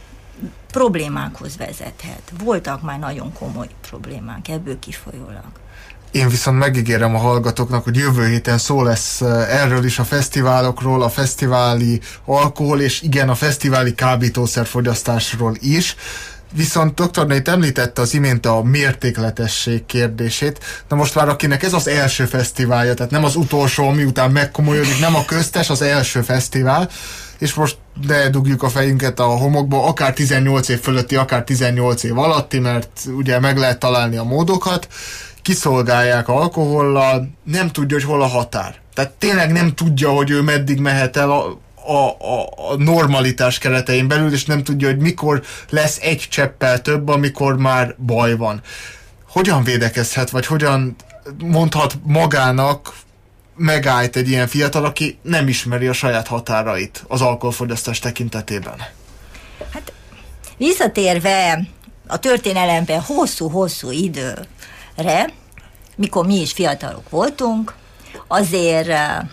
problémákhoz vezethet. Voltak már nagyon komoly problémák ebből kifolyólag. Én viszont megígérem a hallgatóknak, hogy jövő héten szó lesz erről is, a fesztiválokról, a fesztiváli alkohol, és igen, a fesztiváli kábítószerfogyasztásról is. Viszont doktornő itt említette az imént a mértékletesség kérdését. Na most már akinek ez az első fesztiválja, tehát nem az utolsó, miután megkomolyodik, nem a köztes, az első fesztivál, és most ne dugjuk a fejünket a homokba, akár tizennyolc év fölötti, akár tizennyolc év alatti, mert ugye meg lehet találni a módokat, kiszolgálják alkohollal, nem tudja, hogy hol a határ. Tehát tényleg nem tudja, hogy ő meddig mehet el a A, a, a normalitás keretein belül, és nem tudja, hogy mikor lesz egy cseppel több, amikor már baj van. Hogyan védekezhet, vagy hogyan mondhat magának megállt egy ilyen fiatal, aki nem ismeri a saját határait az alkoholfogyasztás tekintetében? Hát visszatérve a történelemben hosszú-hosszú időre, mikor mi is fiatalok voltunk, azért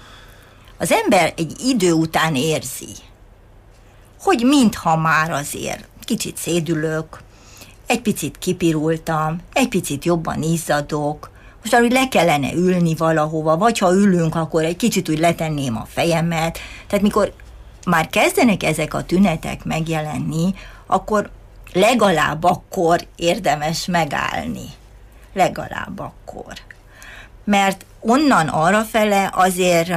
az ember egy idő után érzi, hogy mintha már azért kicsit szédülök, egy picit kipirultam, egy picit jobban izzadok, most úgy le kellene ülni valahova, vagy ha ülünk, akkor egy kicsit úgy letenném a fejemet. Tehát mikor már kezdenek ezek a tünetek megjelenni, akkor legalább akkor érdemes megállni. Legalább akkor. Mert onnan arrafele azért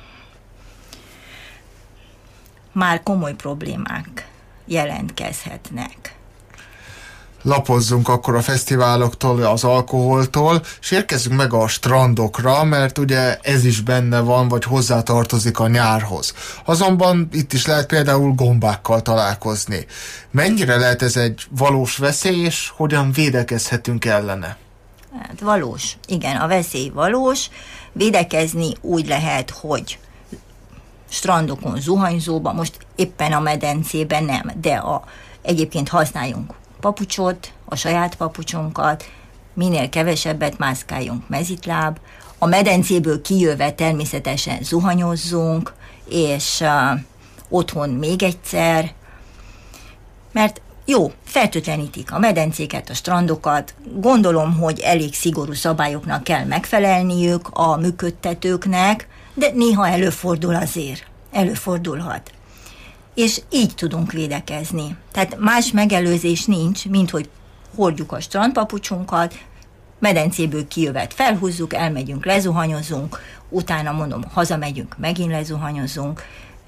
már komoly problémák jelentkezhetnek. Lapozzunk akkor a fesztiváloktól, az alkoholtól, és érkezzünk meg a strandokra, mert ugye ez is benne van, vagy hozzátartozik a nyárhoz. Azonban itt is lehet például gombákkal találkozni. Mennyire lehet ez egy valós veszély, és hogyan védekezhetünk ellene? Hát valós. Igen, a veszély valós. Védekezni úgy lehet, hogy strandokon, zuhanyzóban, most éppen a medencében nem, de a, egyébként használjunk papucsot, a saját papucsunkat, minél kevesebbet mászkáljunk mezitláb, a medencéből kijöve természetesen zuhanyozzunk, és uh, otthon még egyszer, mert jó, fertőtlenítik a medencéket, a strandokat, gondolom, hogy elég szigorú szabályoknak kell megfelelniük a működtetőknek, de néha előfordul azért, előfordulhat. És így tudunk védekezni. Tehát más megelőzés nincs, mint hogy hordjuk a strandpapucsunkat, medencéből kijövet felhúzzuk, elmegyünk, lezuhanyozunk, utána mondom, hazamegyünk, megint lezuhanyozunk.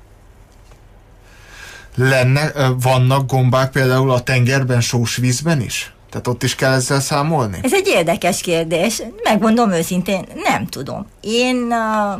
Lenne, vannak gombák például a tengerben, sós vízben is? Tehát ott is kell ezzel számolni? Ez egy érdekes kérdés. Megmondom őszintén, nem tudom. Én uh,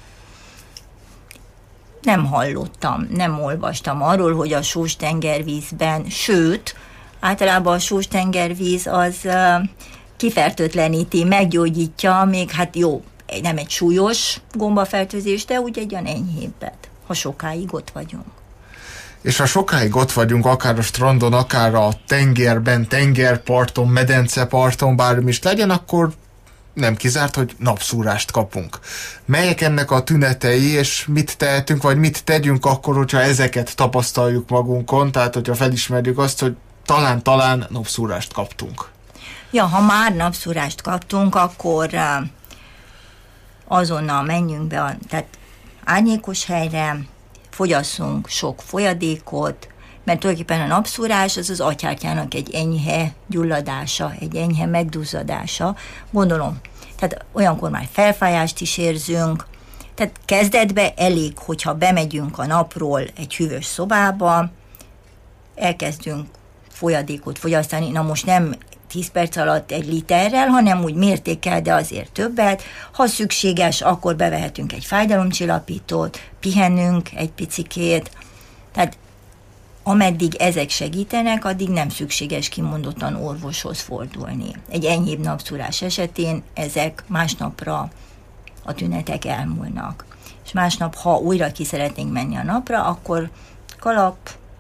nem hallottam, nem olvastam arról, hogy a sós tengervízben, sőt, általában a sós tengervíz az uh, kifertőtleníti, meggyógyítja, még hát jó, nem egy súlyos gombafertőzés, de úgy egy olyan enyhébbet, ha sokáig ott vagyunk. És ha sokáig ott vagyunk, akár a strandon, akár a tengerben, tengerparton, medenceparton, bármi is legyen, akkor nem kizárt, hogy napszúrást kapunk. Melyek ennek a tünetei, és mit tehetünk, vagy mit tegyünk akkor, hogyha ezeket tapasztaljuk magunkon, tehát hogyha felismerjük azt, hogy talán-talán napszúrást kaptunk. Ja, ha már napszúrást kaptunk, akkor uh, azonnal menjünk be, a, tehát árnyékos helyre, fogyasszunk sok folyadékot, mert tulajdonképpen a napszúrás az az agyhártyának egy enyhe gyulladása, egy enyhe megduzzadása, gondolom. Tehát olyankor már felfájást is érzünk, tehát kezdetben elég, hogyha bemegyünk a napról egy hűvös szobába, elkezdünk folyadékot fogyasztani, na most nem tíz perc alatt egy literrel, hanem úgy mértékkel, de azért többet. Ha szükséges, akkor bevehetünk egy fájdalomcsillapítót, pihenünk egy picikét. Tehát ameddig ezek segítenek, addig nem szükséges kimondottan orvoshoz fordulni. Egy enyhébb napszúrás esetén ezek másnapra a tünetek elmúlnak. És másnap, ha újra ki szeretnénk menni a napra, akkor kalap,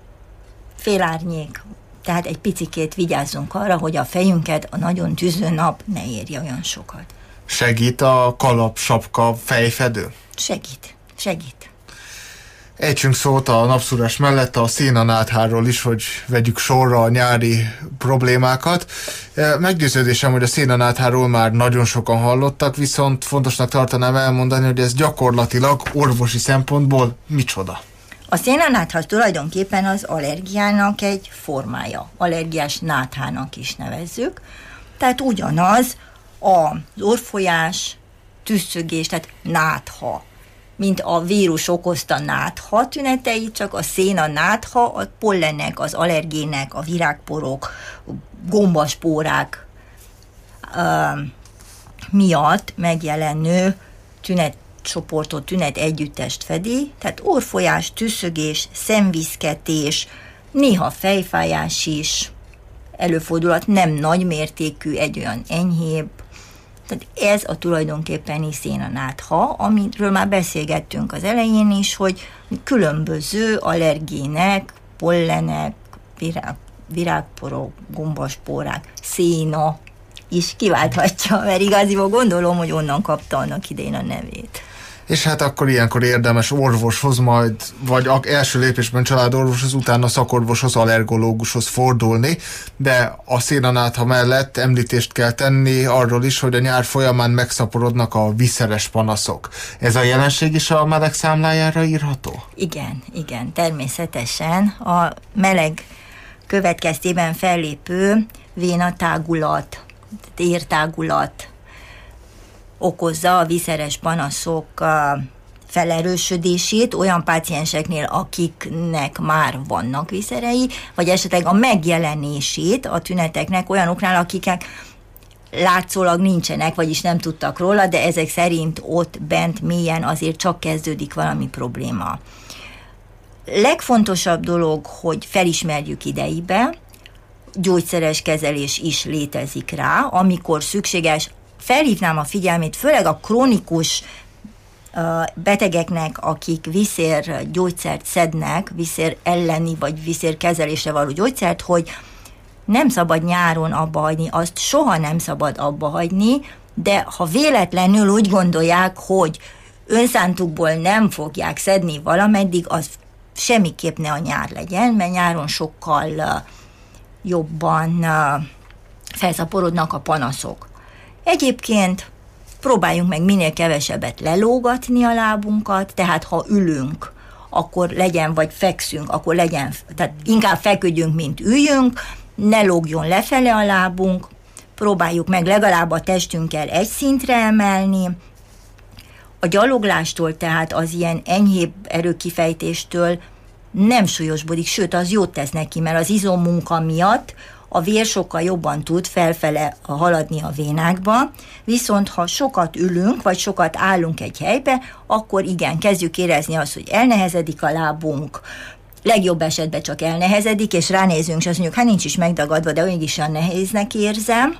félárnyék, tehát egy picikét vigyázzunk arra, hogy a fejünket a nagyon tüző nap ne érje olyan sokat. Segít a kalap, sapka, fejfedő? Segít, segít. Ejtsünk szót a napszúrás mellett a szénanátháról is, hogy vegyük sorra a nyári problémákat. Meggyőződésem, hogy a szénanátháról már nagyon sokan hallottak, viszont fontosnak tartanám elmondani, hogy ez gyakorlatilag orvosi szempontból micsoda. A szénanátha tulajdonképpen az allergiának egy formája. Allergiás náthának is nevezzük. Tehát ugyanaz az orrfolyás, tüsszögés, tehát nátha, mint a vírus okozta nátha tünetei, csak a szénanátha a pollenek, az allergének, a virágporok, gombaspórák uh, miatt megjelenő tünetcsoportot, tünet együttest fedi, tehát orrfolyás, tüsszögés, szemviszketés, néha fejfájás is előfordulhat, nem nagy mértékű, egy olyan enyhébb. Tehát ez a tulajdonképpeni szénanátha, amiről már beszélgettünk az elején is, hogy különböző allergének, pollenek, virág, virágporok, gombaspórák, széna is kiválthatja, mert igaziból gondolom, hogy onnan kapta annak idején a nevét. És hát akkor ilyenkor érdemes orvoshoz, majd, vagy első lépésben családorvoshoz, utána szakorvoshoz, allergológushoz fordulni, de a szénanátha mellett említést kell tenni arról is, hogy a nyár folyamán megszaporodnak a viszeres panaszok. Ez a jelenség is a meleg számlájára írható? Igen, igen, természetesen. A meleg következtében fellépő vénatágulat, tértágulat okozza a viszeres panaszok felerősödését olyan pácienseknél, akiknek már vannak viszerei, vagy esetleg a megjelenését a tüneteknek olyanoknál, akiknek látszólag nincsenek, vagyis nem tudtak róla, de ezek szerint ott bent mélyen azért csak kezdődik valami probléma. Legfontosabb dolog, hogy felismerjük idejébe, gyógyszeres kezelés is létezik rá, amikor szükséges. Felhívnám a figyelmét, főleg a krónikus uh, betegeknek, akik viszér gyógyszert szednek, viszér elleni vagy viszér kezelésre való gyógyszert, hogy nem szabad nyáron abba hagyni, azt soha nem szabad abba hagyni, de ha véletlenül úgy gondolják, hogy önszántukból nem fogják szedni valameddig, az semmiképp ne a nyár legyen, mert nyáron sokkal uh, jobban uh, felszaporodnak a panaszok. Egyébként próbáljunk meg minél kevesebbet lelógatni a lábunkat, tehát ha ülünk, akkor legyen, vagy fekszünk, akkor legyen, tehát inkább feküdjünk, mint üljünk, ne lógjon lefele a lábunk, próbáljuk meg legalább a testünkkel egy szintre emelni. A gyaloglástól, tehát az ilyen enyhébb erőkifejtéstől nem súlyosbodik, sőt, az jót tesz neki, mert az izommunka miatt a vér sokkal jobban tud felfele haladni a vénákba, viszont ha sokat ülünk, vagy sokat állunk egy helybe, akkor igen, kezdjük érezni azt, hogy elnehezedik a lábunk, legjobb esetben csak elnehezedik, és ránézünk, és azt mondjuk, hát nincs is megdagadva, de olyan is olyan nehéznek érzem.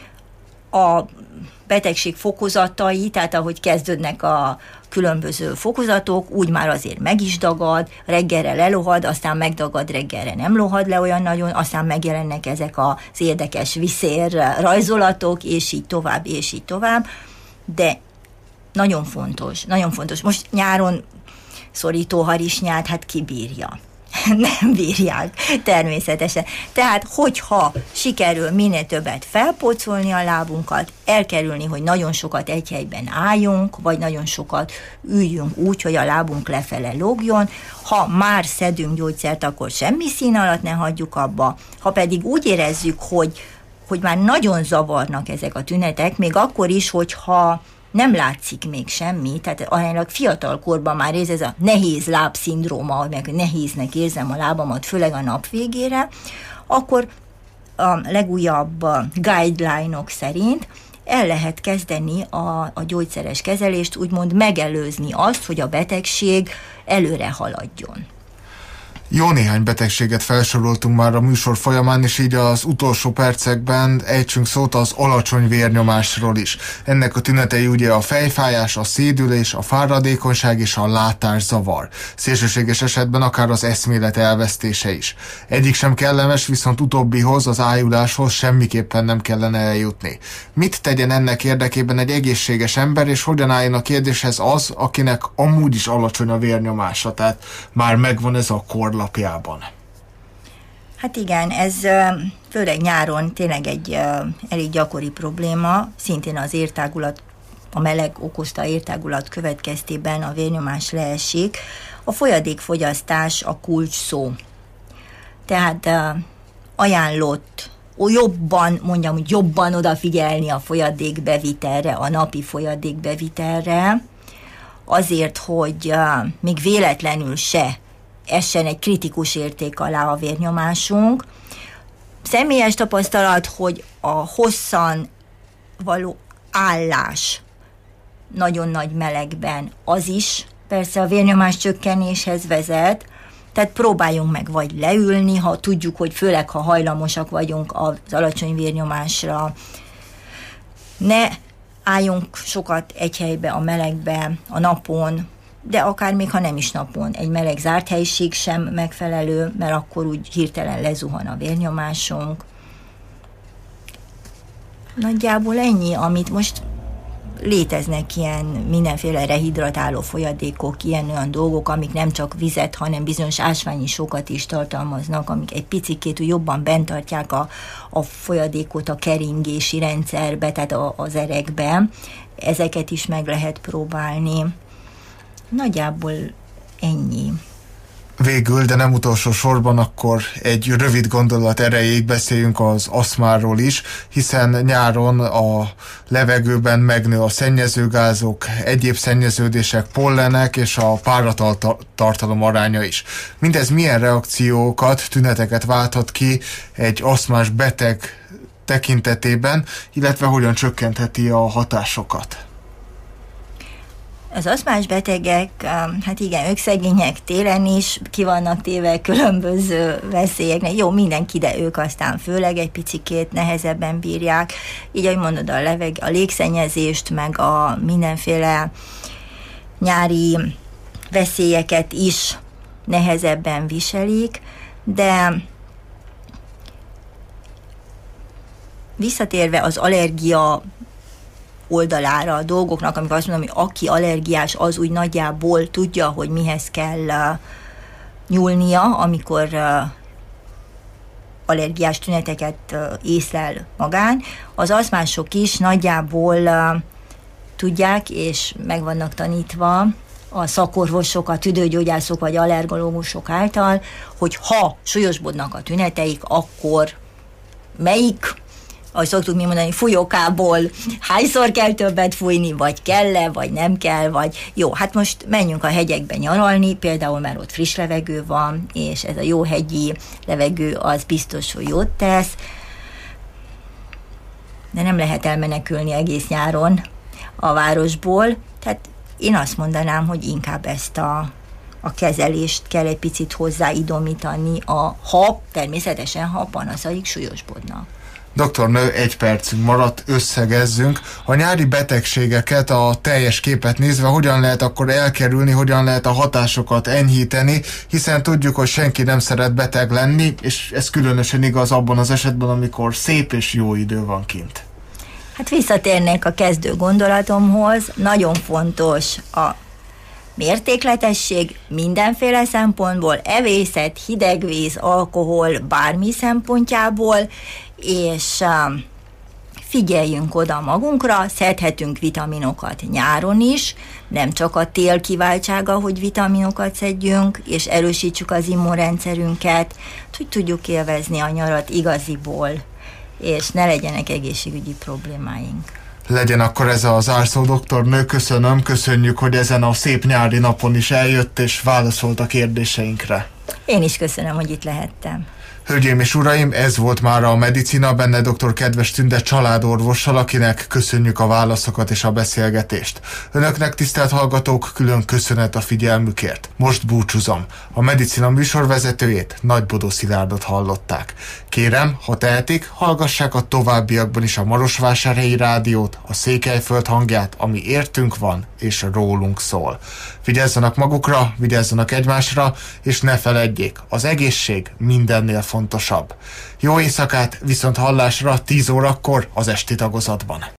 A betegség fokozatai, tehát ahogy kezdődnek a különböző fokozatok, úgy már azért meg is dagad, reggelre lelohad, aztán megdagad, reggelre nem lohad le olyan nagyon, aztán megjelennek ezek az érdekes viszér rajzolatok, és így tovább, és így tovább, de nagyon fontos, nagyon fontos. Most nyáron szorító harisnyát, hát kibírja. Nem bírják, természetesen. Tehát, hogyha sikerül minél többet felpocolni a lábunkat, elkerülni, hogy nagyon sokat egy helyben álljunk, vagy nagyon sokat üljünk úgy, hogy a lábunk lefele lógjon. Ha már szedünk gyógyszert, akkor semmi szín alatt ne hagyjuk abba. Ha pedig úgy érezzük, hogy, hogy már nagyon zavarnak ezek a tünetek, még akkor is, hogyha nem látszik még semmi, tehát aránylag fiatal korban már ez, ez a nehéz lábszindróma, meg nehéznek érzem a lábamat, főleg a nap végére, akkor a legújabb guideline-ok szerint el lehet kezdeni a, a gyógyszeres kezelést, úgymond megelőzni azt, hogy a betegség előre haladjon. Jó néhány betegséget felsoroltunk már a műsor folyamán, és így az utolsó percekben ejtsünk szót az alacsony vérnyomásról is. Ennek a tünetei ugye a fejfájás, a szédülés, a fáradékonyság és a látászavar. Szélsőséges esetben akár az eszmélet elvesztése is. Egyik sem kellemes, viszont utóbbihoz, az ájuláshoz semmiképpen nem kellene eljutni. Mit tegyen ennek érdekében egy egészséges ember, és hogyan álljon a kérdéshez az, akinek amúgy is alacsony a vérnyomása, tehát már megvan ez a korlapjában? Hát igen, ez főleg nyáron tényleg egy elég gyakori probléma, szintén az értágulat, a meleg okozta értágulat következtében a vérnyomás leesik. A folyadékfogyasztás a kulcs szó. Tehát ajánlott jobban, mondjam, hogy jobban odafigyelni a folyadékbevitelre, a napi folyadékbevitelre, azért, hogy még véletlenül se essen egy kritikus érték alá a vérnyomásunk. Személyes tapasztalat, hogy a hosszan való állás nagyon nagy melegben, az is persze a vérnyomás csökkenéshez vezet, tehát próbáljunk meg vagy leülni, ha tudjuk, hogy főleg ha hajlamosak vagyunk az alacsony vérnyomásra. Ne álljunk sokat egy helybe a melegbe, a napon, de akár még ha nem is napon, egy meleg zárt helyiség sem megfelelő, mert akkor úgy hirtelen lezuhan a vérnyomásunk. Nagyjából ennyi, amit most léteznek ilyen mindenféle rehidratáló folyadékok, ilyen olyan dolgok, amik nem csak vizet, hanem bizonyos ásványi sokat is tartalmaznak, amik egy picikét jobban bent tartják a, a folyadékot a keringési rendszerbe, tehát a, az erekbe. Ezeket is meg lehet próbálni. Nagyjából ennyi. Végül, de nem utolsó sorban, akkor egy rövid gondolat erejéig beszéljünk az aszmáról is, hiszen nyáron a levegőben megnő a szennyezőgázok, egyéb szennyeződések, pollenek és a páratartalom aránya is. Mindez milyen reakciókat, tüneteket válthat ki egy aszmás beteg tekintetében, illetve hogyan csökkentheti a hatásokat? Az aszmás betegek, hát igen, ők szegények télen is ki vannak téve különböző veszélyeknek. Jó, mindenki, de ők aztán főleg egy picikét nehezebben bírják. Így, ahogy mondod, a, leveg, a légszennyezést, meg a mindenféle nyári veszélyeket is nehezebben viselik, de visszatérve az allergia oldalára a dolgoknak, amikor azt mondom, hogy aki allergiás, az úgy nagyjából tudja, hogy mihez kell uh, nyúlnia, amikor uh, allergiás tüneteket uh, észlel magán. Az aszmások is nagyjából uh, tudják, és meg vannak tanítva a szakorvosok, a tüdőgyógyászok vagy allergológusok által, hogy ha súlyosbodnak a tüneteik, akkor melyik, ahogy szoktuk mi mondani, folyókából hányszor kell többet fújni, vagy kell-e, vagy nem kell, vagy jó, hát most menjünk a hegyekbe nyaralni, például mert ott friss levegő van, és ez a jó hegyi levegő az biztos, hogy jót tesz, de nem lehet elmenekülni egész nyáron a városból, tehát én azt mondanám, hogy inkább ezt a, a kezelést kell egy picit hozzáidomítani, a, ha természetesen, ha a panaszaik súlyosbodnak. Doktornő, egy percünk maradt, összegezzünk. A nyári betegségeket, a teljes képet nézve, hogyan lehet akkor elkerülni, hogyan lehet a hatásokat enyhíteni, hiszen tudjuk, hogy senki nem szeret beteg lenni, és ez különösen igaz abban az esetben, amikor szép és jó idő van kint. Hát visszatérnék a kezdő gondolatomhoz, nagyon fontos a mértékletesség mindenféle szempontból, evészet, hidegvíz, alkohol, bármi szempontjából, és um, figyeljünk oda magunkra, szedhetünk vitaminokat nyáron is, nem csak a tél kiváltsága, hogy vitaminokat szedjünk, és erősítsük az immunrendszerünket, hogy tudjuk élvezni a nyarat igaziból, és ne legyenek egészségügyi problémáink. Legyen akkor ez a zárszó, doktornő. Köszönöm, köszönjük, hogy ezen a szép nyári napon is eljött és válaszolt a kérdéseinkre. Én is köszönöm, hogy itt lehettem. Hölgyeim és uraim, ez volt már a Medicina, benne dr. Kedves Tünde családorvossal, akinek köszönjük a válaszokat és a beszélgetést. Önöknek, tisztelt hallgatók, külön köszönet a figyelmükért. Most búcsúzom. A Medicina műsorvezetőjét, Nagybodó Szilárdot hallották. Kérem, ha tehetik, hallgassák a továbbiakban is a Marosvásárhelyi Rádiót, a Székelyföld hangját, ami értünk van és rólunk szól. Vigyázzanak magukra, vigyázzanak egymásra, és ne feledjék, az egészség mindennél fontosabb. Jó éjszakát, viszont hallásra tíz órakor az esti tagozatban.